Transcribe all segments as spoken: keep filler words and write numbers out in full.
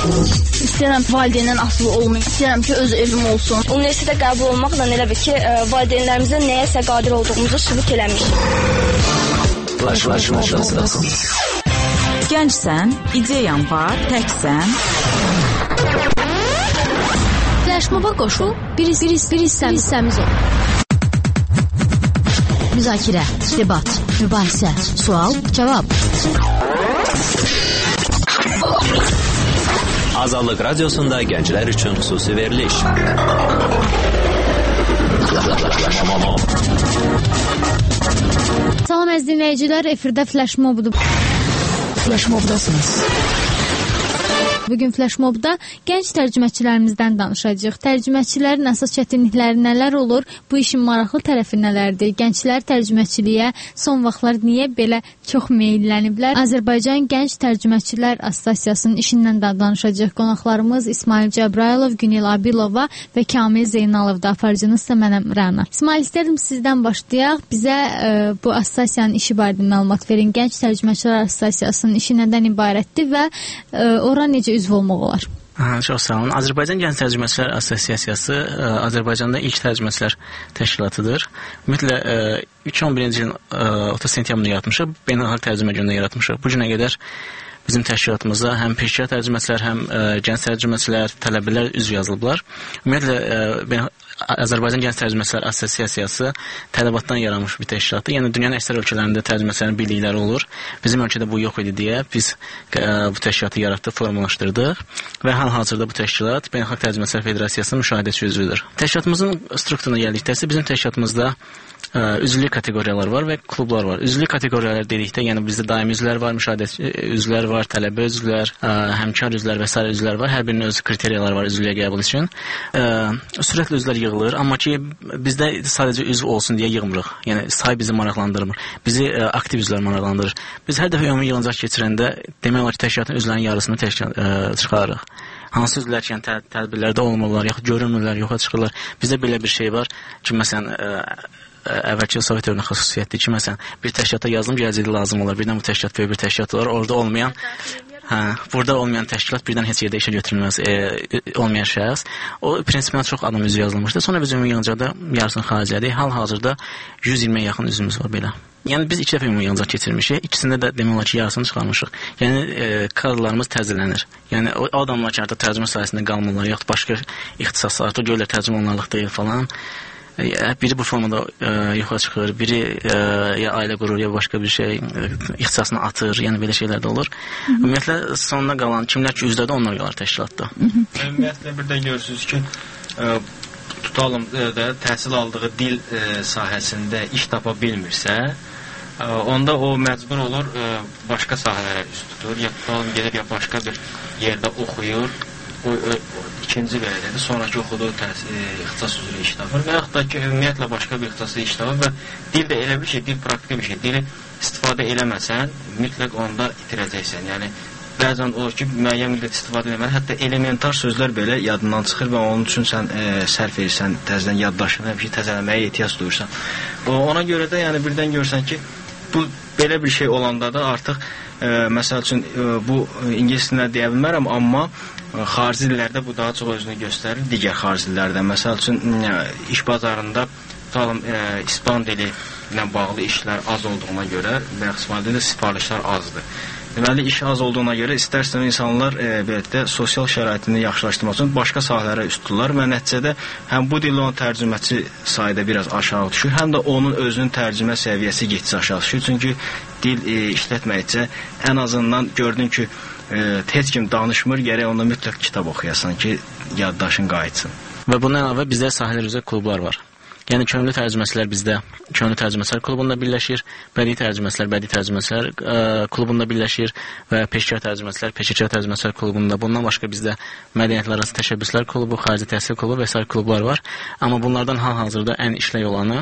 İstəyirəm valideynlərin asılı olmayım. İstəyirəm ki, öz evim olsun. Universitetə qəbul olmaqla elə bir ki, valideynlərimizin nəyəsə qadir olduğumuzu sübut eləmişik. Flash, flash, flash. Gəncsən, ideyan var, təksən. Flashmoba qoşul, bir, bir, bir hissəmiz ol. Müzakirə, debat, mübahisə, sual, cavab. Azadlıq Radiosunda gənclər üçün xüsusi veriliş. Salam əziz dinləyicilər, efirdə Flashmob'dur. Flashmob'dasınız. Bugün Flashmob'da gənc tərcüməçilərimizdən danışacağıq. Tərcüməçilərin əsas çətinlikləri nələr olur? Bu işin maraqlı tərəfi nələrdir? Gənclər tərcüməçiliyə son vaxtlar niyə belə çox meylləniblər? Azərbaycan Gənc Tərcüməçilər Assosiasiyasının işindən də danışacağıq. Qonaqlarımız İsmail Cəbrayılov, Günel Abilova və Kamil Zeynalovda. Aparıcınız isə mənəm Rəna. İsmail, istədim sizdən başlayaq. Bizə e, bu assosiasiyanın işi barədə məlumat verin. Gənc Tərcüməçilər Assosiasiyasının işi nədən ibarətdir və e, ora necə üzv olmaq olar? Aha, çox sağ olun. Azərbaycan Gənc Tərcüməçilər Assosiasiyası ə, Azərbaycanda ilk tərcüməçilər təşkilatıdır. Ümumiyyətlə ə, iki min on birinci ilin otuz sentyabrında yaratmışıq, beynəlxalq tərcümə günündə yaratmışıq. Bu günə qədər bizim təşkilatımızda həm peşəkar tərcüməçilər, həm ə, gənc tərcüməçilər, tələbələr üzv yazılıblar. Ümumiyyətlə ə, Azərbaycan Gənc Tərcüməçilər Assosiasiyası tələbatdan yaranmış bir təşkilatdır. Yəni dünyanın əksər ölkələrində tərcüməçilərin birlikləri olur. Bizim ölkədə bu yox idi deyə biz ə, bu təşkilatı yaratdıq, formalaşdırdıq və hal-hazırda bu təşkilat Beynəlxalq Tərcüməçilər Federasiyasının müşahidəçi üzvüdür. Təşkilatımızın strukturuna gəldikdə isə bizim təşkilatımızda ə, üzvlük kateqoriyalar var və klublar var. Üzvlük kateqoriyalar dedikdə, yəni bizdə daimi üzvlər var, müşahidəçi üzvlər var, tələbə üzvlər, ə, həmkar üzvlər və sair üzvlər var. Hər birinin öz kriteriyaları var üzvlüyə qəbul üçün. Ə, sürətlə üzvlər yığılır, amma ki bizdə sadəcə üzv olsun deyə yığmırıq. Yəni say bizi maraqlandırmır. Bizi ə, aktiv üzvlər maraqlandırır. Biz hər dəfə ümumi yığıncaq keçirəndə demək olar ki, təşkilatın üzvlərinin yarısını təşkil ə, çıxarırıq. Hansı üzvlər ki, yəni, tədbirlərdə olmurlar, yaxud görünmürlər, yoxa çıxırlar. Bizdə belə bir şey var ki, məsələn, ə, əvvəlki Sovet dövrünün xüsusiyyətidir ki, məsələn, bir təşkilata yazılım gələcəkdə lazım olar. Birdən bu təşkilat böyük bir təşkilat olar. Orada olmayan, hə, burada olmayan təşkilat birdən heç yerdə işə götürülməz, e, olmayan şəxs. O prinsiplə çox adam üzv yazılmışdı. Sonra biz ümumi yığıncaqda yarısını xariclədik. Hal-hazırda yüz iyirmiyə yaxın üzvümüz var belə. Yəni biz iki dəfə ümumi yığıncaq keçirmişik. İkisində də demək olar ki, yarısını çıxarmışıq. Yəni e, kadrlarımız təzələnir. Yəni o adamlar ki, artıq tərcümə sahəsində qalmırlar, yaxud başqa ixtisaslar, artıq görürlər tərcümə onlarlıq deyil falan. Biri bu formada e, yoxa çıxır, biri e, ya ailə qurur, ya başqa bir şey e, ixtisasını atır, yəni belə şeylər də olur. Hı -hı. Ümumiyyətlə sonuna qalan kimlər ki üzdədir, onlar qalar təşkilatda. Ümumiyyətlə bir də görürsünüz ki, e, tutalım e, də təhsil aldığı dil e, sahəsində iş tapa bilmirsə, e, onda o məcbur olur e, başqa sahələrə üst tutur, ya tutalım gedir ya başqa bir yerdə oxuyur. O, o, ikinci vəziyyədə sonraki oxuduğu təhsil, ixtisas üzrə iş tapır və yaxud da ki, ümumiyyətlə başqa bir ixtisasda iş tapır və dil də elə bir şey, dil praktik bir şey. Dili istifadə eləməsən, mütləq onda itirəcəksən. Yəni, bəzən olur ki, müəyyən müddət istifadə eləməli, hətta elementar sözlər belə yadından çıxır və onun üçün sən e, sərf edirsən, təzədən yaddaşını, həmişə təzələməyə ehtiyac duyursan. O, ona görə də yəni birdən görsən ki, bu belə bir şey olanda da artıq e, məsəl üçün e, bu ingilis dilində deyə bilmərəm, amma xarici dillərdə bu daha çox özünü göstərir. Digər xarici dillərdə, məsəl üçün iş bazarında tutalım, e, İspan dili ilə bağlı işlər az olduğuna görə və İspan dilində sifarişlər azdır. Deməli, iş az olduğuna görə istərsən insanlar e, belə də sosial şəraitini yaxşılaşdırmaq üçün başqa sahələrə üst tuturlar və nəticədə həm bu dillə onun tərcüməçi sayda biraz aşağı düşür, həm də onun özünün tərcümə səviyyəsi getsə aşağı düşür. Çünki dil e, işlətməkcə ən azından gördün ki, e, heç kim danışmır, gərək onda mütləq kitab oxuyasan ki, yaddaşın qayıtsın. Və bundan əlavə bizdə sahələr üzrə klublar var. Yəni könüllü tərcüməçilər bizdə Könüllü Tərcüməçilər Klubunda birləşir, bədii tərcüməçilər Bədii Tərcüməçilər ə, Klubunda birləşir və peşəkar tərcüməçilər Peşəkar Tərcüməçilər Klubunda. Bundan başqa bizdə Mədəniyyətlər Arası Təşəbbüslər Klubu, Xarici Təhsil Klubu və sair klublar var. Amma bunlardan hal-hazırda ən işlək olanı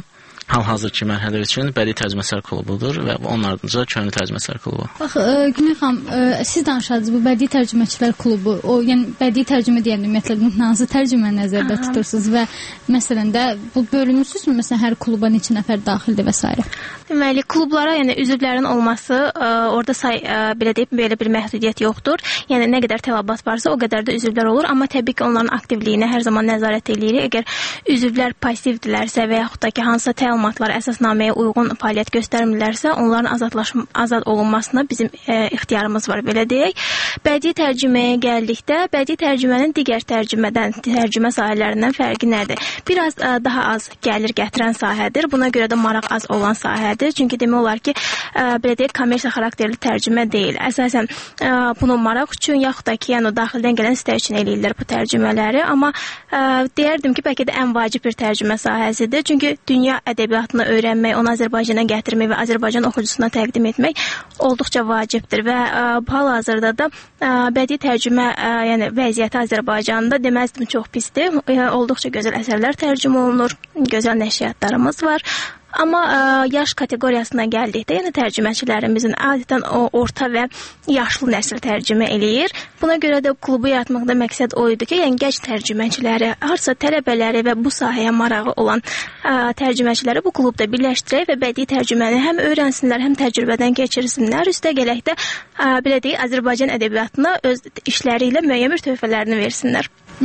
hal-hazırki mərhələ üçün bədii tərcüməçilər klubudur və onun ardınca könüllü tərcüməçilər klubu. Bax, e, Günel xanım, e, siz danışardınız bu bədii tərcüməçilər klubu. O, yəni bədii tərcümə deyəndə ümumiyyətlə hansı tərcümə nəzərdə Aha. tutursunuz və məsələn də bu bölünmüsünüzmü? Məsələn, hər kluba neçə nəfər daxildir və s. Deməli, klublara, yəni üzvlərin olması, ə, orada say ə, belə deyib belə bir məhdudiyyət yoxdur. Yəni nə qədər tələbat varsa, o qədər də üzvlər olur, amma təbii ki, onların aktivliyinə hər zaman nəzarət eləyirik. Əgər üzvlər passivdirlərsə və yaxud da ki, hansısa təlimatlar əsasnaməyə uyğun fəaliyyət göstərmirlərsə, onların azadlaşma azad olunmasına bizim ə, ixtiyarımız var, belə deyək. Bədii tərcüməyə gəldikdə, bədii tərcümənin digər tərcümədən, tərcümə sahələrindən fərqi nədir? Biraz ə, daha az gəlir gətirən sahədir. Buna görə də maraq az olan sahədir. Çünki demək olar ki, ə, belə deyək, kommersiya xarakterli tərcümə deyil. Əsasən ə, bunu maraq üçün yaxud da ki, yəni daxildən gələn istək üçün eləyirlər bu tərcümələri. Amma ə, deyərdim ki, bəlkə də ən vacib bir tərcümə sahəsidir. Çünki dünya ədəbiyyatını öyrənmək, onu Azərbaycana gətirmək və Azərbaycan oxucusuna təqdim etmək olduqca vacibdir və ə, hal-hazırda da ə, bədii tərcümə ə, yəni vəziyyəti Azərbaycanda deməzdim çox pisdir. Ə, olduqca gözəl əsərlər tərcümə olunur, gözəl nəşriyyatlarımız var. Amma ə, yaş kateqoriyasına gəldikdə, yəni tərcüməçilərimizin adətən o orta və yaşlı nəsil tərcümə eləyir. Buna görə də klubu yaratmaqda məqsəd o idi ki, yəni gənc tərcüməçiləri, harsa tələbələri və bu sahəyə marağı olan ə, tərcüməçiləri bu klubda birləşdirək və bədii tərcüməni həm öyrənsinlər, həm təcrübədən keçirsinlər. Üstəgələk də ə, belə deyək, Azərbaycan ədəbiyyatına öz işləri ilə müəyyən bir töhfələrini versinlər.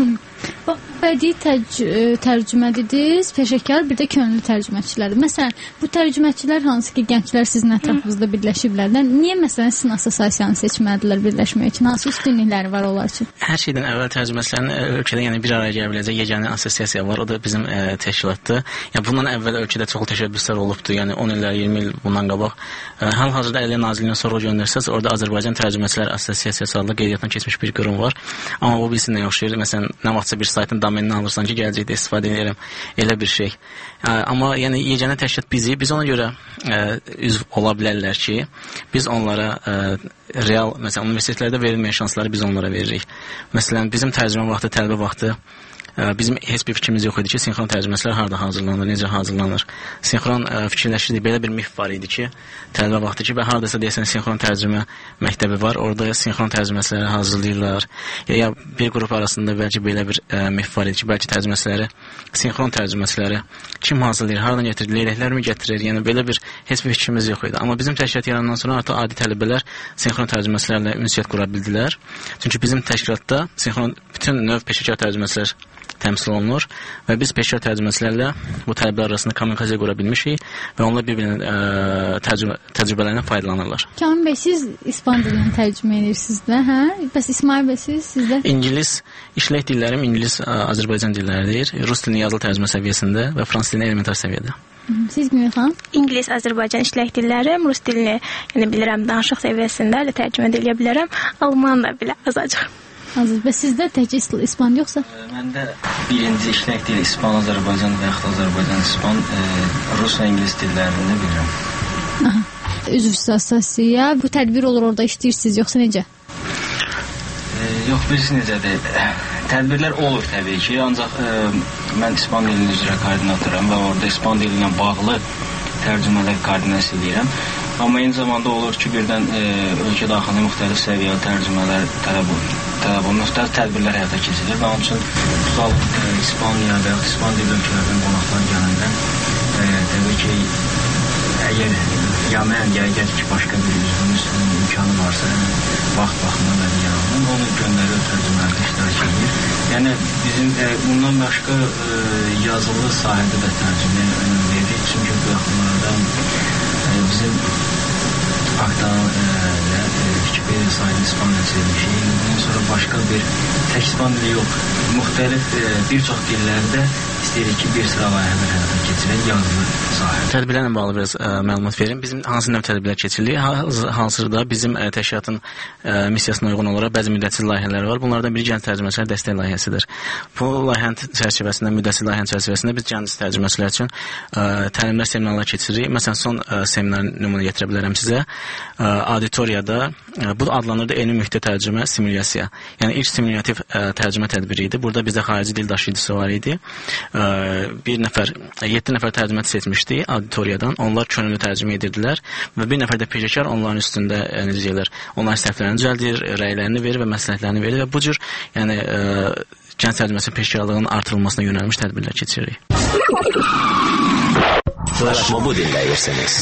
Bax, bədii tərc tərcümə dediniz, peşəkar, bir də könüllü tərcüməçilərdir. Məsələn, bu tərcüməçilər hansı ki, gənclər sizin ətrafınızda birləşiblər? Niyə məsələn sizin assosiasiyanı seçmədilər birləşmək üçün? Hansı üstünlükləri var onlar üçün? Hər şeydən əvvəl tərcüməçilərin ölkədə yəni bir araya gələ biləcək yeganə assosiasiya var. O da bizim ə, təşkilatdır. Yəni bundan əvvəl ölkədə çoxlu təşəbbüslər olubdu. Yəni on illər, iyirmi il bundan qabaq. Hal-hazırda Əliyyə Nazirliyinə soru göndərsəz, orada Azərbaycan Tərcüməçilər Assosiasiyası adlı qeydiyyatdan keçmiş bir qurum var. Amma bu bilsin nə oxşayır. Məsələn, nə vaxtsa bir saytın domenini alırsan ki, gələcəkdə istifadə edirəm. Elə bir şey. Amma yəni yeganə təşkilat bizi, biz ona görə ə, üzv ola bilərlər ki, biz onlara ə, real, məsələn, universitetlərdə verilməyən şansları biz onlara veririk. Məsələn, bizim tərcümə vaxtı, tələbə vaxtı bizim heç bir fikrimiz yox idi ki, sinxron tərcüməçilər harda hazırlanır, necə hazırlanır. Sinxron ə, fikirləşirdik, belə bir mif var idi ki, tələbə vaxtı ki, və hardasa deyəsən sinxron tərcümə məktəbi var, orada sinxron tərcüməçiləri hazırlayırlar. Ya, ya bir qrup arasında bəlkə belə bir ə, mif var idi ki, bəlkə tərcüməçiləri, sinxron tərcüməçiləri kim hazırlayır, haradan gətirir, leyləklərmi gətirir, yəni belə bir heç bir fikrimiz yox idi. Amma bizim təşkilat yarandan sonra artıq adi tələbələr sinxron tərcüməçilərlə ünsiyyət qura bildilər. Çünki bizim təşkilatda sinxron bütün növ peşəkar tərcüməçilər təmsil olunur və biz peşəkar tərcüməçilərlə bu tələbələr arasında kommunikasiya qura bilmişik və onlar bir-birinin təcrübə, təcrübələrindən faydalanırlar. Kamil bəy, siz İspan dilindən tərcümə edirsiniz də, hə? Bəs İsmail bəy, siz sizdə? İngilis, işlək dillərim İngilis, Azərbaycan dilləridir. Rus dilinin yazılı tərcümə səviyyəsində və Fransız dilinin elementar səviyyədə. Siz Günel xanım? İngilis, Azərbaycan işlək dillərim, Rus dilini yəni bilirəm, danışıq səviyyəsində elə tərcümə edə bilərəm. Alman da belə azacıq. Hazır. Və sizdə təkcə İspan yoxsa? Məndə birinci işlək dil İspan, Azərbaycan və yaxud Azərbaycan, İspan, e, Rus və İngilis dillərini bilirəm. Aha. Üzvsüz assosiasiya, bu tədbir olur, orada işləyirsiniz, yoxsa necə? E, yox, biz necədir? Tədbirlər olur təbii ki, ancaq e, mən İspan dilinin üzrə koordinatoram və orada İspan dili ilə bağlı tərcümələr koordinasiya edirəm. Amma eyni zamanda olur ki, birdən e, ölkə daxilində müxtəlif səviyyəli tərcümələr tələb olunur. Tələb olunur, müxtəlif tədbirlər həyata keçirilir və onun üçün tutalım e, İspaniya və yaxud İspan dilli ölkələrdən qonaqlar gələndə e, təbii ki, əgər ya mən, ya əgər ki, başqa bir üzvümüz imkanı varsa, vaxt baxımından və digərlərindən onu göndərir, tərcümələrdə iştirak edir. Yəni, bizim e, bundan başqa e, yazılı sahədə də tərcüməyə önəm veririk. Çünki bu yaxınlarda e, bizim aktan ilə Wikipedia sayını İspanya çevirmişik. Bundan sonra başqa bir tək İspan dili yox, müxtəlif e, bir çox dillərdə istəyirik ki, bir sıra layihələr həyata keçirək yazılı sahə. Tədbirlərlə bağlı biraz ə, məlumat verim. Bizim hansı növ tədbirlər keçirilir? Hazırda bizim ə, təşkilatın ə, missiyasına uyğun olaraq bəzi müddətsiz layihələr var. Bunlardan biri gənc tərcüməçilər dəstək layihəsidir. Bu layihənin çərçivəsində, müddətsiz layihənin çərçivəsində biz gənc tərcüməçilər üçün ə, təlimlər, seminarlar keçiririk. Məsələn, son ə, seminar nümunə gətirə bilərəm sizə. auditoriyada bu adlanırdı elmi mühitə tərcümə simulyasiya. Yəni ilk simulyativ tərcümə tədbiri idi. Burada bizdə xarici dil daşıyıcısı var idi. Bir nəfər, yeddi nəfər tərcüməçi seçmişdi auditoriyadan. Onlar könüllü tərcümə edirdilər və bir nəfər də peşəkar onların üstündə necə deyirlər, onların səhvlərini düzəldir, rəylərini verir və məsləhətlərini verir və bu cür yəni gənc tərcüməçi peşəkarlığının artırılmasına yönəlmiş tədbirlər keçiririk. Flash Mobu dinləyirsiniz.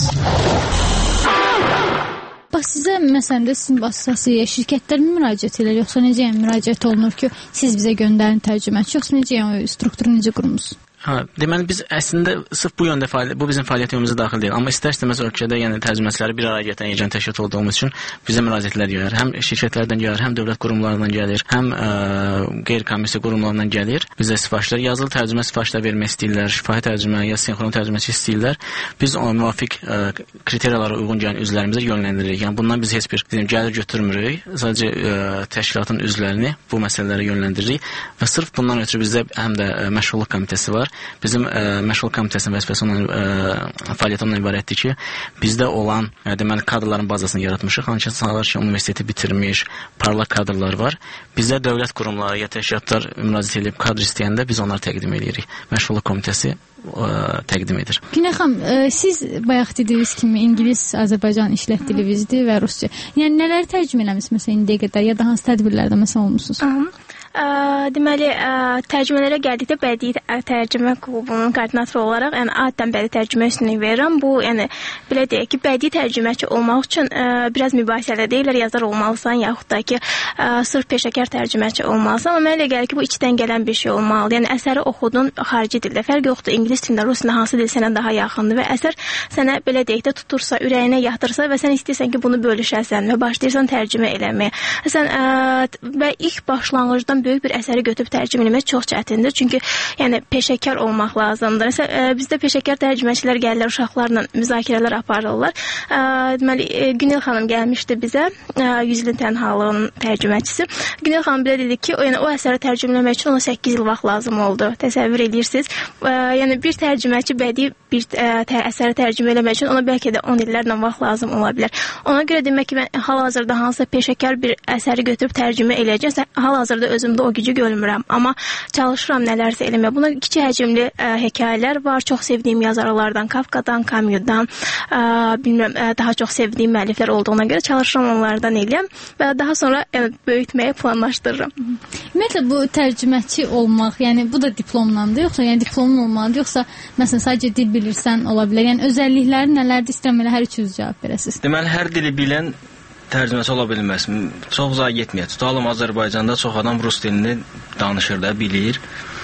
Bax, sizə məsələn də sizin vasitəsilə şirkətlər mi müraciət edir, yoxsa necə yəni müraciət olunur ki, siz bizə göndərin tərcüməçi, yoxsa necə yəni strukturu necə qurmusunuz? Ha, deməli biz əslində sırf bu yöndə fəaliyyət, bu bizim fəaliyyət yönümüzə daxil deyil. Amma istər-istəməz ölkədə yəni tərcüməçiləri bir araya gətirən yeganə təşkilat olduğumuz üçün bizə müraciətlər gəlir. Həm şirkətlərdən gəlir, həm dövlət qurumlarından gəlir, həm ə, qeyri-komissiya qurumlarından gəlir. Bizə sifarişlər, yazılı tərcümə sifarişlər vermək istəyirlər, şifahi tərcümə ya sinxron tərcüməçi istəyirlər. Biz o müvafiq ə, kriteriyalara uyğun gələn üzvlərimizi yönləndiririk. Yəni bundan biz heç bir deyim, gəlir götürmürük. Sadəcə ə, təşkilatın üzvlərini bu məsələlərə yönləndiririk və sırf bundan ötürü bizdə həm də ə, məşğulluq komitəsi var. Bizim ə, məşğul komitəsinin vəzifəsi ondan fəaliyyəti ondan ibarətdir ki, bizdə olan ə, deməli kadrların bazasını yaratmışıq. Hansısa sahələr ki, universiteti bitirmiş, parlaq kadrlar var. Bizdə dövlət qurumları ya təşkilatlar müraciət edib kadr istəyəndə biz onları təqdim edirik. Məşğulluq komitəsi ə, təqdim edir. Günel xanım, ə, siz bayaq dediyiniz kimi ingilis, Azərbaycan işlət dilivizdir və rusca. Yəni nələri tərcümə eləmisiniz məsələn indiyə qədər ya da hansı tədbirlərdə məsələn olmusunuz? Aha. Ə, deməli, ə, tərcümələrə gəldikdə bədii tərcümə klubunun koordinatoru olaraq, yəni adətən bədii tərcümə üstünlük verirəm. Bu, yəni belə deyək ki, bədii tərcüməçi olmaq üçün ə, biraz mübahisəli deyirlər, yazar olmalısan, yaxud da ki, ə, sırf peşəkar tərcüməçi olmalısan. Amma mənə elə gəlir ki, bu içdən gələn bir şey olmalı. Yəni əsəri oxudun xarici dildə, fərq yoxdur. İngilis dilində, rus dilində hansı dil sənə daha yaxındır və əsər sənə belə deyək də tutursa, ürəyinə yatırsa və sən istəyirsən ki, bunu bölüşəsən və başlayırsan tərcümə eləməyə. Sən ə, və ilk başlanğıcdan böyük bir əsəri götürüb tərcümə etmək çox çətindir. Çünki yəni peşəkar olmaq lazımdır. Məsələn, e, bizdə peşəkar tərcüməçilər gəlirlər, uşaqlarla müzakirələr aparırlar. E, deməli, e, Günel xanım gəlmişdi bizə, e, yüz ilin tənhalığının tərcüməçisi. Günel xanım belə dedi ki, o, yəni o əsəri tərcüməmək üçün ona səkkiz il vaxt lazım oldu. Təsəvvür edirsiniz. E, yəni bir tərcüməçi bədii bir e, tə, əsəri tərcümə etmək üçün ona bəlkə də on illərlə vaxt lazım ola bilər. Ona görə demək ki, mən hal-hazırda hansısa peşəkar bir əsəri götürüb tərcümə eləyəcəmsə, hal-hazırda özümdə o gücü görmürəm, amma çalışıram nələrsə eləməyə. Buna kiçik həcmli ə, hekayələr var. Çox sevdiyim yazarlardan, Kafkadan, Camus'dan, ə, bilmirəm, ə, daha çox sevdiyim müəlliflər olduğuna görə çalışıram onlardan eləyəm və daha sonra ə, böyütməyi planlaşdırıram. Ümumiyyətlə bu tərcüməçi olmaq, yəni bu da diplomlandır, yoxsa yəni diplomun olmalıdır, yoxsa məsələn sadəcə dil bilirsən ola bilər. Yəni özəllikləri nələrdir, istəyirəm elə hər üçünüz cavab verəsiniz. Deməli hər dili bilən tərcüməçi ola bilməz. Çox uzağa getməyək. Tutalım Azərbaycanda çox adam rus dilini danışır da, bilir.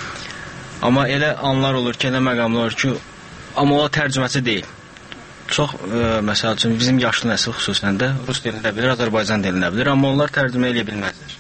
Amma elə anlar olur ki, elə məqamlar olur ki, amma o tərcüməçi deyil. Çox, e, məsəl üçün, bizim yaşlı nəsil xüsusən də rus dilini də bilir, Azərbaycan dilini də bilir, amma onlar tərcümə edə bilməzdir.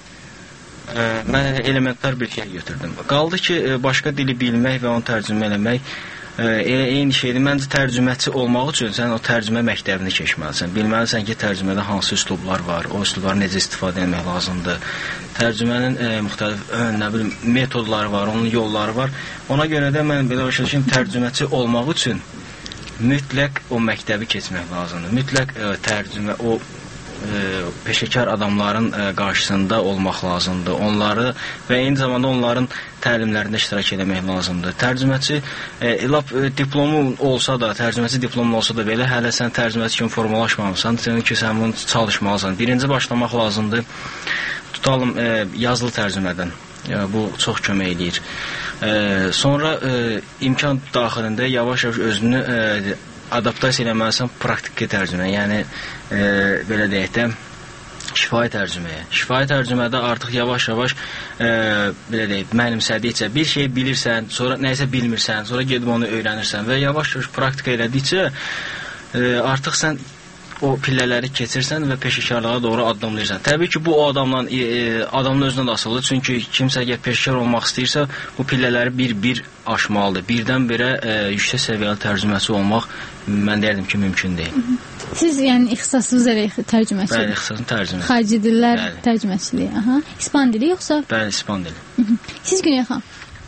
E, mən elementar bir şey götürdüm. Qaldı ki, e, başqa dili bilmək və onu tərcümə eləmək Elə eyni şeydir. Məncə tərcüməçi olmaq üçün sən o tərcümə məktəbini keçməlisən. Bilməlisən ki, tərcümədə hansı üslublar var, o üslubları necə istifadə etmək lazımdır. Tərcümənin e, müxtəlif e, nə bilim metodları var, onun yolları var. Ona görə də mən belə başa düşürəm, tərcüməçi olmaq üçün mütləq o məktəbi keçmək lazımdır. Mütləq e, tərcümə o e, peşəkar adamların e, qarşısında olmaq lazımdır. Onları və eyni zamanda onların təlimlərində iştirak etmək lazımdır. Tərcüməçi e, lap e, diplomu olsa da, tərcüməçi diplomu olsa da belə hələ sən tərcüməçi kimi formalaşmamısan, sən ki, sən bunu çalışmalısan. Birinci başlamaq lazımdır. Tutalım e, yazılı tərcümədən. E, bu çox kömək edir. E, sonra e, imkan daxilində yavaş-yavaş özünü e, adaptasiya eləməlisən praktiki tərcümə. Yəni e, belə deyək də şifahi tərcüməyə. Şifahi tərcümədə artıq yavaş-yavaş e, belə deyək, mənimsədikcə bir şey bilirsən, sonra nəyisə bilmirsən, sonra gedib onu öyrənirsən və yavaş-yavaş praktika elədikcə e, artıq sən o pillələri keçirsən və peşəkarlığa doğru addımlayırsan. Təbii ki, bu o adamdan, e, adamın özünə də asılıdır. Çünki kimsə əgər peşəkar olmaq istəyirsə, bu pillələri bir-bir aşmalıdır. Birdən-birə e, yüksək səviyyəli tərcüməçi olmaq mən deyərdim ki, mümkün deyil. Siz yəni ixtisasınız elə tərcüməçi? Bəli, ixtisasım tərcüməçi. Xarici dillər tərcüməçiliyi, aha. İspan dili yoxsa? Bəli, İspan dili. Siz Günel xanım?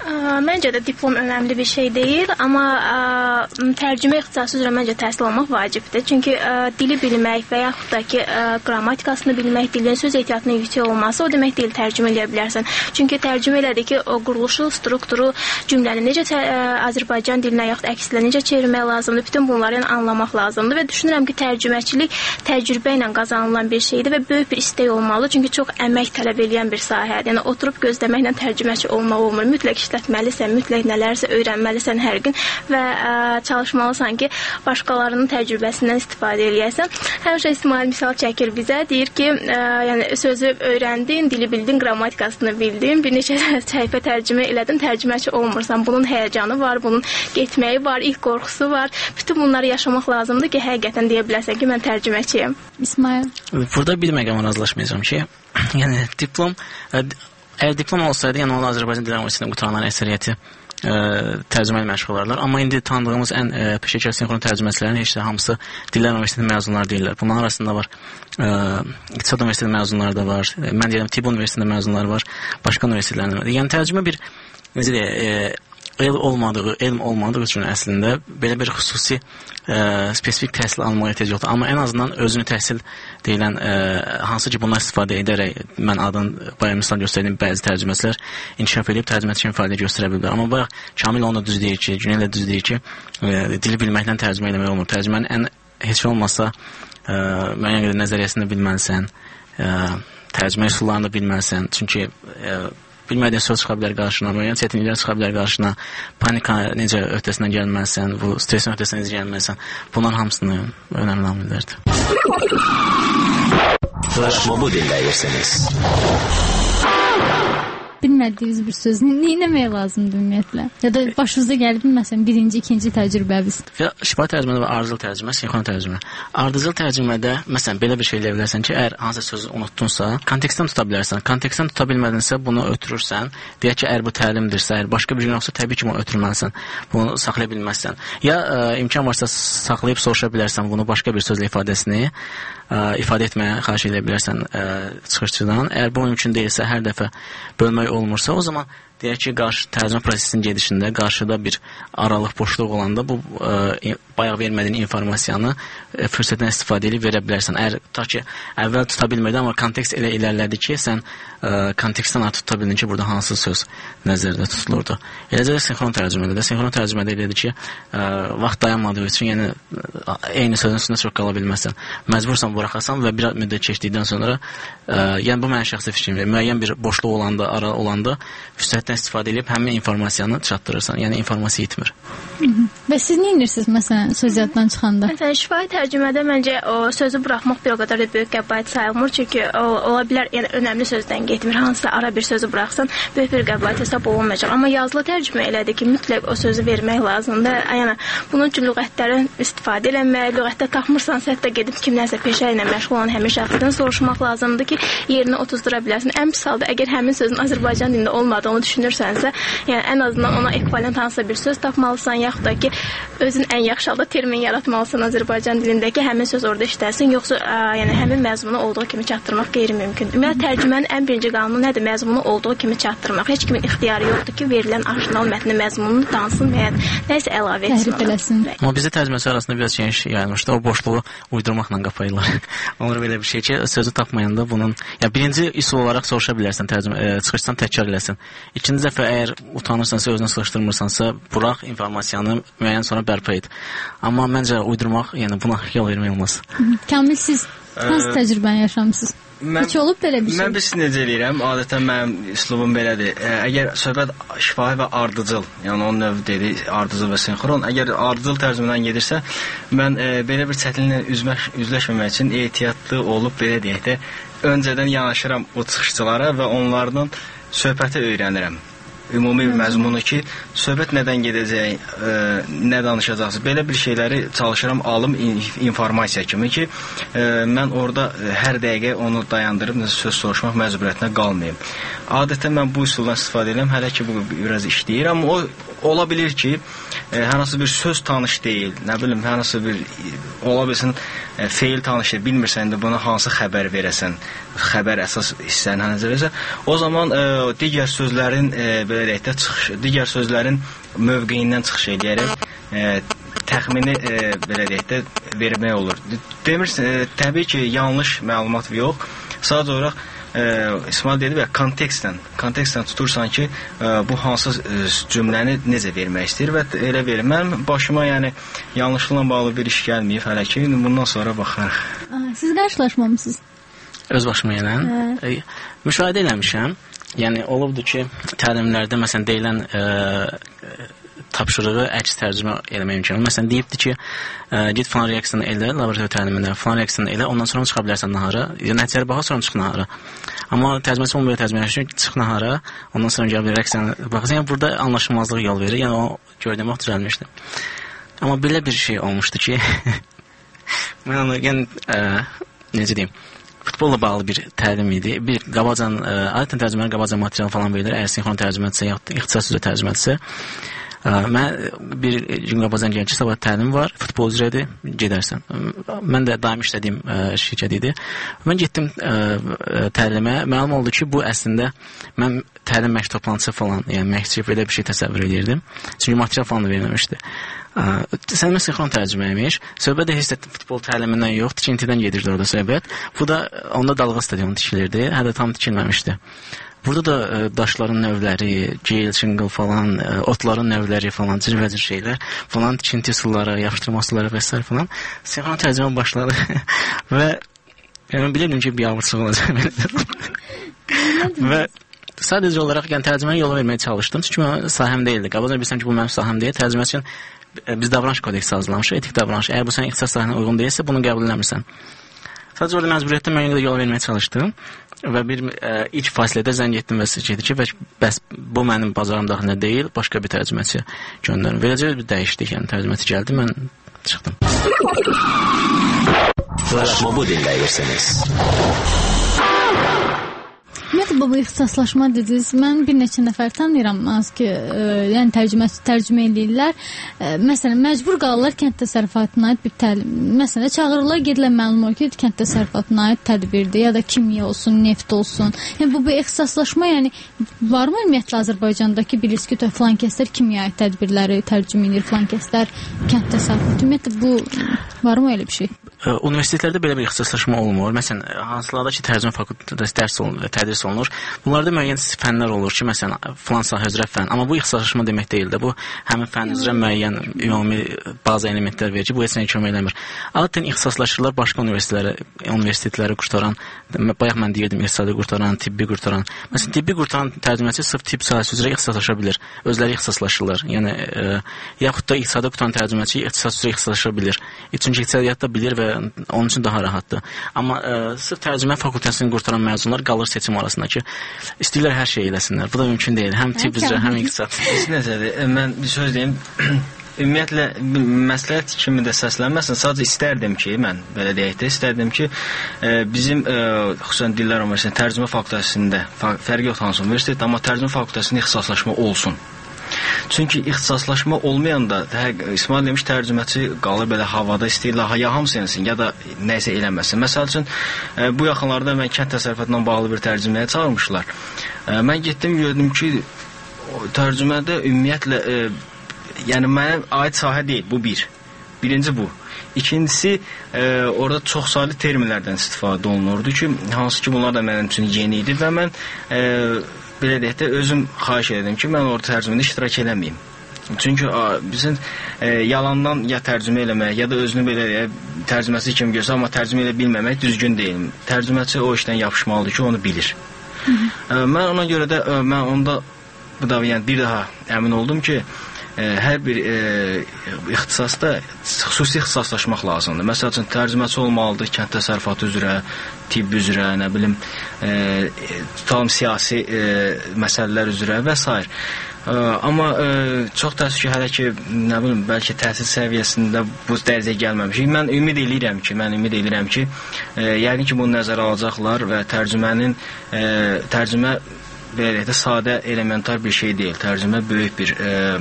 Məncə də diplom önəmli bir şey deyil, amma ə, tərcümə ixtisası üzrə məncə təhsil almaq vacibdir. Çünki ə, dili bilmək və yaxud da ki, ə, qrammatikasını bilmək, dilin söz ehtiyatının yüksək olması o demək deyil tərcümə edə bilərsən. Çünki tərcümə elədir ki, o quruluşu, strukturu, cümləni necə ə, Azərbaycan dilinə yaxud əksinə necə çevirmək lazımdır, bütün bunları yəni, anlamaq lazımdır və düşünürəm ki, tərcüməçilik təcrübə ilə qazanılan bir şeydir və böyük bir istək olmalı, çünki çox əmək tələb edən bir sahədir. Yəni oturub gözləməklə tərcüməçi olmaq olmur. Mütləq işlətməlisən, mütləq nələrsə öyrənməlisən hər gün və ə, çalışmalısan ki, başqalarının təcrübəsindən istifadə eləyəsən. Həmişə İsmail misal çəkir bizə, deyir ki, ə, yəni sözü öyrəndin, dili bildin, qrammatikasını bildin, bir neçə səhifə tərcümə elədin, tərcüməçi olmursan. Bunun həyəcanı var, bunun getməyi var, ilk qorxusu var. Bütün bunları yaşamaq lazımdır ki, həqiqətən deyə biləsən ki, mən tərcüməçiyəm. İsmail. Burada bir məqama razılaşmayacağam ki, yəni diplom əgər diplom olsaydı, yəni onu Azərbaycan Dil Universitetində qutaranların əksəriyyəti ə, tərcümə ilə məşğul olarlar. Amma indi tanıdığımız ən ə, peşəkar sinxron tərcüməçilərin heç də hamısı Dillər Universitetinin məzunları deyirlər. Bunların arasında var ə, İqtisad Universitetinin məzunları da var. Mən deyirəm Tibb Universitetinin məzunları var. Başqa universitetlərin var. Yəni tərcümə bir necə deyək, elm olmadığı, elm olmadığı üçün əslində belə bir xüsusi ə, spesifik təhsil almağa ehtiyac yoxdur. Amma ən azından özünü təhsil deyilən ə, hansı ki bundan istifadə edərək mən adını bayaq misal göstərdiyim bəzi tərcüməçilər inkişaf edib tərcüməçi kimi fəaliyyət göstərə bilirlər. Amma bayaq Kamil onu da düz deyir ki, Günel də düz deyir ki, ə, dili bilməklə tərcümə etmək olmur. Tərcümənin ən heç olmasa ə, müəyyən qədər nəzəriyyəsini bilməlisən, ə, tərcümə üsullarını bilməlisən. Çünki ə, bilmədiyin söz çıxa bilər qarşına, müəyyən çətinliklər çıxa bilər qarşına, panika necə öhdəsindən gəlməlisən, bu stresin öhdəsindən necə gəlməlisən, bunların hamısını önəmli amillərdir. Flash Mobu dinləyirsiniz. Bilmədiyiniz bir söz nə etmək lazımdır ümumiyyətlə? Ya da başınıza gəlib məsələn birinci, ikinci təcrübəniz. Ya şifahi tərcümədə və ardıcıl tərcümə, sinxron tərcümə. Ardıcıl tərcümədə məsələn belə bir şey eləyə bilərsən ki, əgər hansı sözü unutdunsa, kontekstdən tuta bilərsən. Kontekstdən tuta bilmədinsə, bunu ötürürsən. Deyək ki, əgər bu təlimdirsə, əgər başqa bir gün yoxsa, təbii ki, bunu ötürməlisən. Bunu saxlaya bilməzsən. Ya ə, imkan varsa saxlayıb soruşa bilərsən bunu başqa bir sözlə ifadəsini ə, ifadə etməyə xahiş edə bilərsən ə, çıxışçıdan. Əgər bu mümkün deyilsə, hər dəfə bölmək olmursa, o zaman deyək ki, qarşı tərcümə prosesinin gedişində qarşıda bir aralıq, boşluq olanda bu ə, bayaq vermədiyin informasiyanı ə, fürsətdən istifadə edib verə bilərsən. Əgər tutaq ki, əvvəl tuta bilmədi, amma kontekst elə ilərlədi ki, sən ə, kontekstdən artıq tuta bildin ki, burada hansı söz nəzərdə tutulurdu. Eləcə də sinxron tərcümədə də. Sinxron tərcümədə elədir ki, ə, vaxt dayanmadığı üçün, yəni eyni sözün üstündə çox qala bilməzsən. Məcbursan buraxasan və bir müddət keçdikdən sonra, ə, yəni bu mənim şəxsi fikrimdir. Müəyyən bir boşluq olanda, ara olanda fürsət istifadə edib həmin informasiyanı çatdırırsan. Yəni informasiya itmir. Hı -hı. Və siz nə edirsiniz məsələn söz yaddan çıxanda? Məsələn, şifahi tərcümədə məncə o sözü buraxmaq bir o qədər də böyük qəbahət sayılmır, çünki o ola bilər, yəni önəmli sözdən getmir. Hansısa ara bir sözü buraxsan, böyük bir qəbahət hesab olunmayacaq. Amma yazılı tərcümə elədir ki, mütləq o sözü vermək lazımdır. Yəni bunun üçün lüğətlərdən istifadə etmək, lüğətdə tapmırsansa, hətta gedib kimlərsə peşə ilə məşğul olan həmin şəxsdən soruşmaq lazımdır ki, yerinə otuzdura bilərsən. Ən pis halda əgər həmin sözün Azərbaycan dilində olmadığını düşünürsənsə, yəni ən azından ona ekvivalent hansısa bir söz tapmalısan, yaxud da ki, özün ən yaxşı halda termin yaratmalısan Azərbaycan dilindəki həmin söz orada işləsin, yoxsa ə, yəni həmin məzmunu olduğu kimi çatdırmaq qeyri-mümkündür. Ümumiyyətlə tərcümənin ən birinci qanunu nədir? Məzmunu olduğu kimi çatdırmaq. Heç kimin ixtiyarı yoxdur ki, verilən orijinal mətnin məzmununu dansın və ya nəsə əlavə etsin. Amma bizdə tərcüməçilər arasında biraz şey yayılmışdı. O boşluğu uydurmaqla qapayırlar. Olur belə bir şey ki, sözü tapmayanda bunun, ya birinci üsul olaraq soruşa bilərsən tərcümə, e, çıxışdan təkrar eləsin. İkinci dəfə əgər utanırsansa, özünü sıxışdırmırsansa, burax informasiyanı müəyyən sonra bərpa et. Amma məncə uydurmaq, yəni buna yol vermək olmaz. Kamil, siz hansı təcrübəni yaşamısınız? Mən, Heç olub belə bir şey? Mən biz necə eləyirəm? Adətən mənim üslubum belədir. Əgər söhbət şifahi və ardıcıl, yəni onun növü dedik, ardıcıl və sinxron. Əgər ardıcıl tərcümədən gedirsə, mən e, belə bir çətinliklə üzmək, üzləşməmək üçün ehtiyatlı olub, belə deyək də, öncədən yanaşıram o çıxışçılara və onlardan söhbəti öyrənirəm. Ümumi bir məzmunu ki, söhbət nədən gedəcək, e, nə danışacaqsınız. Belə bir şeyləri çalışıram alım informasiya kimi ki, e, mən orada hər dəqiqə onu dayandırıb nəsə söz soruşmaq məcburiyyətinə qalmayım. Adətən mən bu üsuldan istifadə edirəm, hələ ki bu biraz işləyir, amma o ola bilir ki, e, hər hansı bir söz tanış deyil, nə bilim, hər hansı bir ola bilsin e, feil tanış deyil, bilmirsən də buna hansı xəbər verəsən, xəbər əsas hissəni nəzərə alırsan, o zaman e, digər sözlərin e, belə deyək də çıxış, digər sözlərin mövqeyindən çıxış edərək e, təxmini e, belə deyək də vermək olur. Demirsən, e, təbii ki, yanlış məlumat yox. Sadəcə olaraq e, İsmail dedi və kontekstdən, kontekstdən tutursan ki, e, bu hansı e, cümləni necə vermək istəyir və elə verir. Mənim başıma yəni yanlışlıqla bağlı bir iş gəlməyib hələ ki, bundan sonra baxarıq. Siz qarşılaşmamısınız? Öz başıma gələn e, müşahidə eləmişəm. Yəni olubdu ki, təlimlərdə məsələn deyilən e, tapşırığı əks tərcümə eləmək imkanı. Məsələn deyibdi ki, ə, get falan reaksiyanı elə, laborator təlimində falan reaksiyanı elə, ondan sonra çıxa bilərsən nahara. Nəticələri baxa, sonra çıx nahara. Amma tərcüməçi olmayan tərcüməçi üçün çıx nahara, ondan sonra gəl bir reaksiyanı baxırsan. Yəni burada anlaşılmazlıq yol verir. Yəni o gördüyüm vaxt düzəlmişdi. Amma belə bir şey olmuşdu ki, mən onu yəni ə, necə deyim, futbolla bağlı bir təlim idi. Bir qabacan, ə, adətən tərcümənin qabacan material falan verilir. Əgər sinxron tərcüməçisə, yaxud ixtisas üzrə tərcüməçisə. Mən bir gün qabazan gələn ki, sabah təlim var, futbol üzrədir, gedərsən. Mən də daim işlədiyim ə, şirkət idi. Mən getdim ə, təlimə. Məlum oldu ki, bu əslində mən təlim məşq toplantısı falan, yəni məşqçi belə bir şey təsəvvür edirdim. Çünki material falan da verilməmişdi. Sənmə sinxron tərcümə imiş. Söhbət də hiss etdim, futbol təlimindən yox, tikintidən gedirdi orada söhbət. Bu da onda dalğa stadionu tikilirdi, hələ tam tikilməmişdi. Burada da ə, daşların növləri, geyl, şınqıl falan, ə, otların növləri falan, cırvəcir şeylər falan, tikinti sulara, yapışdırma sulara və s. falan. Sinxron tərcümə başladı və yəni, bilirdim ki, bir avırçıq olacaq. Və sadəcə olaraq yəni, tərcüməyə yol verməyə çalışdım. Çünki mənim sahəm deyildi. Qabaqdan bilsəm ki, bu mənim sahəm deyil. Tərcümə üçün biz davranış kodeksi hazırlamışıq, etik davranış. Əgər bu sənin ixtisas sahənə uyğun deyilsə, bunu qəbul eləmirsən. Sadəcə orada məcburiyyətdə mən yol verməyə çalışdım və bir ə, ilk fasilədə zəng etdim və dedi ki, bəs bu mənim bazarım daxilində deyil, başqa bir tərcüməçi göndərin. Beləcə bir dəyişdik, yəni tərcüməçi gəldi, mən çıxdım. Flash Mobu dinləyirsiniz. Ümumiyyətlə, bu ixtisaslaşma dediniz. Mən bir neçə nəfər tanıyıram, az ki, ə, yəni tərcümə, tərcümə edirlər. Ə, məsələn, məcbur qalırlar kənd təsərrüfatına aid bir təlim. Məsələn, çağırırlar, gedilər məlum olur ki, kənd təsərrüfatına aid tədbirdir, ya da kimya olsun, neft olsun. Yəni, bu bir ixtisaslaşma, yəni, varmı ümumiyyətlə Azərbaycanda ki, bilirsiniz ki, filan kəslər kimya aid tədbirləri tərcümə edir, filan kəslər kənd təsərrüfatı. Ümumiyyətlə, bu varmı elə bir şey? Universitetlərdə belə bir ixtisaslaşma olmur. Məsələn, hansılarda ki, tərcümə fakültəsi dərs olunur, tədris olunur. Bunlarda müəyyən fənlər olur ki, məsələn, filan sahə üzrə fən. Amma bu ixtisaslaşma demək deyil də. Bu həmin fən üzrə müəyyən ümumi bazı elementlər verir ki, bu heç nəyə kömək eləmir. Adətən ixtisaslaşırlar başqa universitetlərə, universitetləri qurtaran, bayaq mən deyirdim, iqtisadi qurtaran, tibbi qurtaran. Məsələn, tibbi qurtaran tərcüməçi sırf tibb sahəsi üzrə ixtisaslaşa bilir. Özləri ixtisaslaşırlar. Yəni e, yaxud da iqtisadi qurtaran tərcüməçi ixtisas üzrə ixtisaslaşa bilir. Çünki iqtisadiyyatda bilir və onun üçün daha rahatdır. Amma ə, sırf tərcümə fakültəsini qurtaran məzunlar qalır seçim arasında ki, istəyirlər hər şey eləsinlər. Bu da mümkün deyil. Həm tibb üzrə, həm iqtisad. Necədir? Mən bir söz deyim. Ümumiyyətlə, məsləhət kimi də səslənməsin. Sadəcə istərdim ki, mən belə deyək də, istərdim ki, ə, bizim ə, xüsusən Dillər Universitetinin tərcümə fakültəsində fərqi yox hansı universitet, amma tərcümə fakültəsində ixtisaslaşma olsun. Çünki ixtisaslaşma olmayanda, İsmail demiş, tərcüməçi qalır belə havada, istəyirlər, ya hamısı eləsin, ya da nəysə eləməsin. Məsəl üçün, bu yaxınlarda mən kənd təsərrüfatından bağlı bir tərcüməyə çağırmışlar. Mən getdim, gördüm ki, tərcümədə ümumiyyətlə, yəni mənə aid sahə deyil, bu bir. Birinci bu. İkincisi, e, orada çox saylı terminlərdən istifadə olunurdu ki, hansı ki, bunlar da mənim üçün yeni idi və mən e, belə deyək də, özüm xahiş edirdim ki, mən orada tərcümədə iştirak eləməyim. Çünki a, bizim e, yalandan ya tərcümə eləmək, ya da özünü belə e, tərcüməsi kimi görsə, amma tərcümə elə bilməmək düzgün deyil. Tərcüməçi o işdən yapışmalıdır ki, onu bilir. Hı -hı. E, mən ona görə də, e, mən onda bu da, yəni, bir daha əmin oldum ki, e, hər bir e, ixtisasda xüsusi ixtisaslaşmaq lazımdır. Məsəl üçün, tərcüməçi olmalıdır kənd təsərrüfatı üzrə, tibb üzrə, nə bilim, e, tutalım siyasi e, məsələlər üzrə və s. E, amma e, çox təəssüf ki, hələ ki, nə bilim, bəlkə təhsil səviyyəsində bu dərəcəyə gəlməmişik. Mən ümid edirəm ki, mən ümid edirəm ki, e, yəqin ki, bunu nəzərə alacaqlar və tərcümənin, e, tərcümə belə də sadə, elementar bir şey deyil. Tərcümə böyük bir e,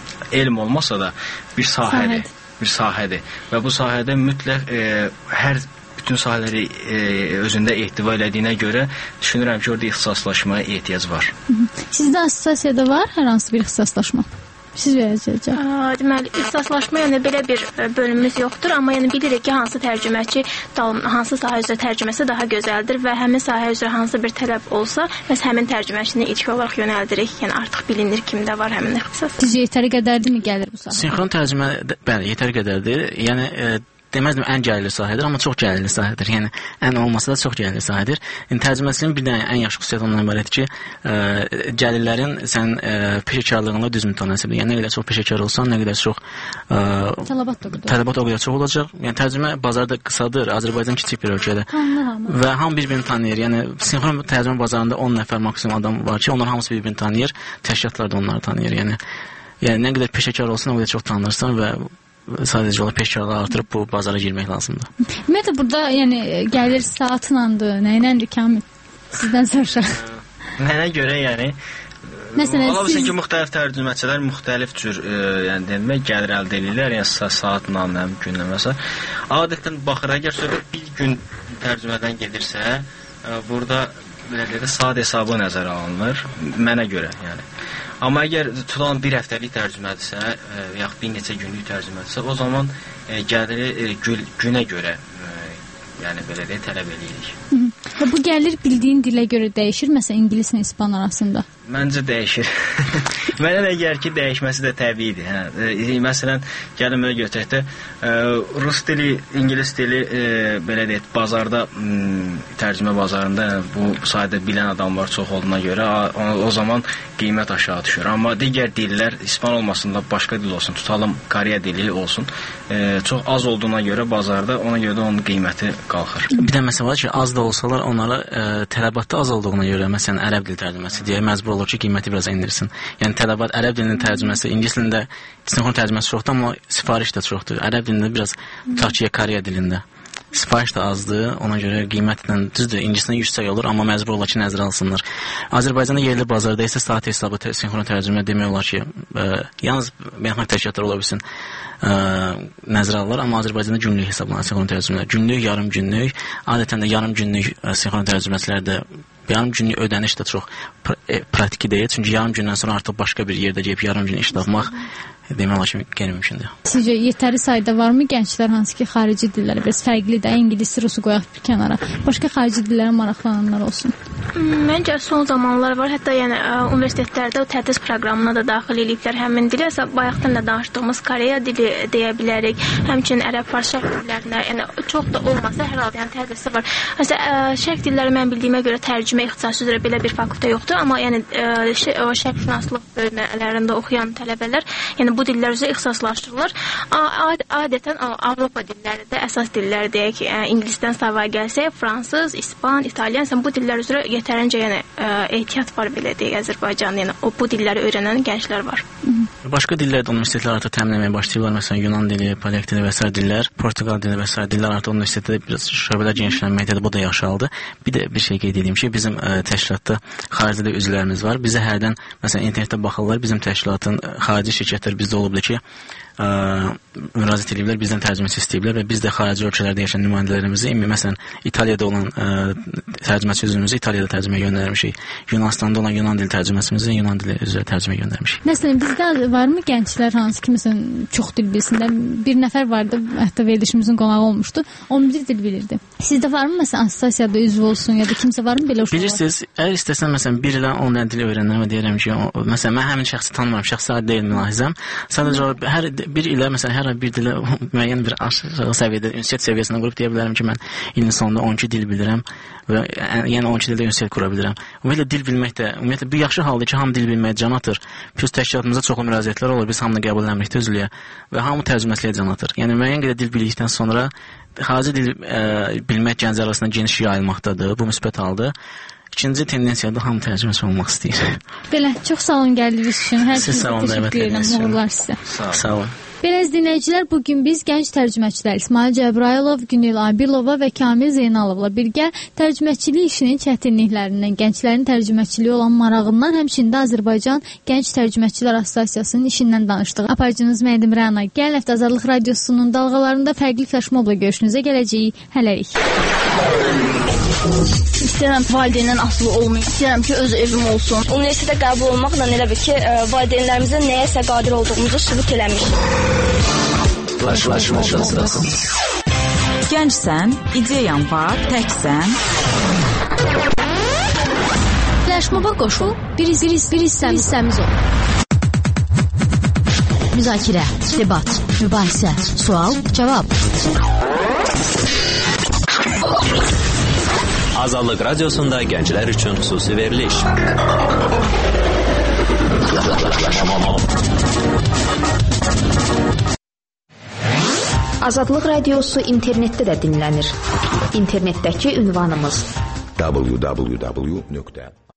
elm olmasa da bir sahədir. Bir sahədir. Və bu sahədə mütləq e, hər bütün sahələri e, özündə ehtiva elədiyinə görə düşünürəm ki, orada ixtisaslaşmaya ehtiyac var. Sizdə assosiasiyada var hər hansı bir ixtisaslaşma? Siz verəcək. Deməli, ixtisaslaşma yəni belə bir bölümümüz yoxdur, amma yəni bilirik ki, hansı tərcüməçi hansı sahə üzrə tərcüməsi daha gözəldir və həmin sahə üzrə hansı bir tələb olsa, biz həmin tərcüməçini ilk olaraq yönəldirik. Yəni artıq bilinir kimdə var həmin ixtisas. Sizcə yetəri qədərdirmi gəlir bu sahə? Sinxron tərcümə bəli, yetəri qədərdir. Yəni e, deməzdim ən gəlirli sahədir, amma çox gəlirli sahədir. Yəni ən olmasa da çox gəlirli sahədir. Yəni tərcüməsinin bir dənə ən yaxşı xüsusiyyəti ondan ibarətdir ki, ə, gəlirlərin sən ə, peşəkarlığına düz mütənasibdir. Yəni nə qədər çox peşəkar olsan, nə qədər çox ə, tələbat da tələbat o qədər çox olacaq. Yəni tərcümə bazarda qısadır. Azərbaycan kiçik bir ölkədir. Və hamı bir-birini tanıyır. Yəni sinxron tərcümə bazarında on nəfər maksimum adam var ki, onlar hamısı bir-birini tanıyır. Təşkilatlar da onları tanıyır. Yəni yəni nə qədər peşəkar olsan, o qədər çox tanınırsan və sadəcə olaraq peşəkarlığı artırıb bu bazara girmək lazımdır. Ümumiyyətlə burada yəni gəlir saatınandır, nə iləndir Kamil? Sizdən soruşaq. Mənə görə yəni Məsələn, ola bilsin siz... ki, müxtəlif tərcüməçilər müxtəlif cür e, yəni demək gəlir əldə edirlər, yəni saatla, həm günlə məsələn. Adətən baxır, əgər söhbət bir gün tərcümədən gedirsə, e, burada belə deyək, saat hesabı nəzərə alınır mənə görə, yəni. Amma əgər tutalım bir həftəlik tərcümədirsə, e, yaxud bir neçə günlük tərcümədirsə, o zaman e, gəliri e, gül, günə görə e, yəni belə deyək, tələb edirik. Və bu gəlir bildiyin dilə görə dəyişir, məsələn, ingilislə ispan arasında? Məncə dəyişir. Mənə də gəlir ki, dəyişməsi də təbiidir. Hə. E, məsələn, gəlin belə götürək də, e, rus dili, ingilis dili e, belə deyək, bazarda m, tərcümə bazarında yəni, bu sayda bilən adamlar çox olduğuna görə o, o zaman qiymət aşağı düşür. Amma digər dillər, ispan olmasın da başqa dil olsun, tutalım Koreya dili olsun, e, çox az olduğuna görə bazarda ona görə də onun qiyməti qalxır. Bir də məsələ var ki, az da olsalar onlara e, tələbatda az olduğuna görə, məsələn, ərəb dil tərcüməsi deyə məcbur olur ki, qiyməti biraz endirsin. Yəni tələbat ərəb dilinin tərcüməsi, ingilis dilində sinxron tərcüməsi çoxdur, amma sifariş də çoxdur. Ərəb dilində biraz tutaq ki, Koreya dilində sifariş də azdır, ona görə qiymətlə düzdür, ingilisində yüksək olur, amma məcbur olar ki, nəzərə alsınlar. Azərbaycanda yerli bazarda isə saat hesabı tə sinxron tərcümə demək olar ki, ə, yalnız beynəlxalq təşkilatlar ola bilsin ə, nəzərə alırlar, amma Azərbaycanda günlük hesablanır sinxron tərcümələr. Günlük, yarım günlük, adətən də yarım günlük sinxron tərcüməçilər də yarım günlük ödəniş də çox pr praktiki deyil, çünki yarım gündən sonra artıq başqa bir yerdə gəlib yarım gün iş tapmaq demək olar ki, qeyri-mümkündür. Sizcə yetəri sayda varmı gənclər hansı ki, xarici dillərə biraz fərqli də, ingilis, rusu qoyaq bir kənara, başqa xarici dillərə maraqlananlar olsun? Məncə son zamanlar var, hətta yəni universitetlərdə o tədris proqramına da daxil ediblər həmin dili. Bayaqdan da danışdığımız Koreya dili deyə bilərik, həmçinin ərəb fars şərq dillərinə, yəni çox da olmasa hər halda yəni tədrisi var. Məsələn, şərq dilləri mən bildiyimə görə tərcümə ixtisası üzrə belə bir fakültə yoxdur, amma yəni o şərqşünaslıq bölmələrində oxuyan tələbələr, yəni bu dillər üzrə ixtisaslaşdırılır. Adətən Avropa dilləri də əsas dillər deyək ki, ingilisdən savayı gəlsək, fransız, ispan, italyan, bu dillər üzrə yetərincə yəni ehtiyat var belə deyək Azərbaycan, yəni o bu dilləri öyrənən gənclər var. Başqa dillərdə universitetlər artıq təmin etməyə başlayırlar. Məsələn, Yunan dili, polyak dili və sair dillər, Portuqal dili və sair dillər artıq universitetdə biraz şöbələr genişlənməkdədir. Bu da yaxşı haldır. Bir də bir şey qeyd edeyim ki, bizim ə, təşkilatda xaricdə üzvlərimiz var. Bizə hərdən məsələn internetdə baxırlar. Bizim təşkilatın xarici şirkətləri bizdə olubdur ki, ə, müraciət ediblər, bizdən tərcüməçi istəyiblər və biz də xarici ölkələrdə yaşayan nümayəndələrimizi, məsələn, İtaliyada olan ə, tərcüməçi üzvümüzü İtaliyada tərcümə göndərmişik. Yunanıstanda olan Yunan dili tərcüməsimizi Yunan dili üzrə tərcümə göndərmişik. Məsələn, bizdə varmı gənclər hansı ki, məsələn, çox dil bilsinlər? Bir nəfər vardı, hətta verilişimizin qonağı olmuşdu, on bir dil bilirdi. Sizdə varmı məsələn, assosiasiyada üzv olsun ya da kimsə varmı belə uşaqlar? Bilirsiniz, əgər istəsən məsələn bir ilə on dil öyrənirəm və deyirəm ki, o, məsələn, mən həmin şəxsi tanımıram, şəxsi aid deyil mülahizəm. Sadəcə hər bir ilə məsələn hər bir dilə müəyyən bir aşağı səviyyədə ünsiyyət səviyyəsində qrup deyə bilərəm ki, mən ilin sonunda on iki dil bilirəm və yəni on iki dildə ünsiyyət qura bilirəm. Ümumiyyətlə dil bilmək də, ümumiyyətlə bir yaxşı haldır ki, hamı dil bilməyə can atır. Plus təşkilatımızda çoxlu müraciətlər olur, biz hamını qəbul eləməkdə üzvlüyə və hamı tərcüməçiliyə can atır. Yəni müəyyən qədər dil bildikdən sonra xarici dil ə, bilmək gənclər arasında geniş yayılmaqdadır. Bu müsbət haldır. İkinci tendensiyada hamı tərcüməçi olmaq istəyir. Belə, çox sağ olun gəldiyiniz üçün. Hər siz sağ olun, dəvət ediniz üçün. Uğurlar sizə. Sağ olun. Belə dinləyicilər, bugün biz gənc tərcüməçilər İsmail Cəbrayılov, Günel Abilova və Kamil Zeynalovla birgə tərcüməçilik işinin çətinliklərindən, gənclərin tərcüməçiliyi olan marağından, həmçində Azərbaycan Gənc Tərcüməçilər Assosiasiyasının işindən danışdıq. Aparıcınız mən Rəna. Gəlin həftə Azadlıq Radiosunun dalğalarında fərqli flashmobla görüşünüzə gələcəyik. Hələlik. İstəyirəm valideyndən asılı olmayım. İstəyirəm ki, öz evim olsun. Universitetə qəbul olmaqla elə bir ki, valideynlərimizin nəyəsə qadir olduğumuzu sübut eləmişik. Flash, flash, flash, flash. Gəncsən, ideyan var, təksən. Flashmoba qoşul, bir, bir, bir hissəmiz, hissəmiz ol. Müzakirə, debat, mübahisə, sual, cavab. Azadlıq Radiosunda gənclər üçün xüsusi veriliş. Azadlıq Radiosu internetdə də dinlənir. İnternetdəki ünvanımız w w w nöqtə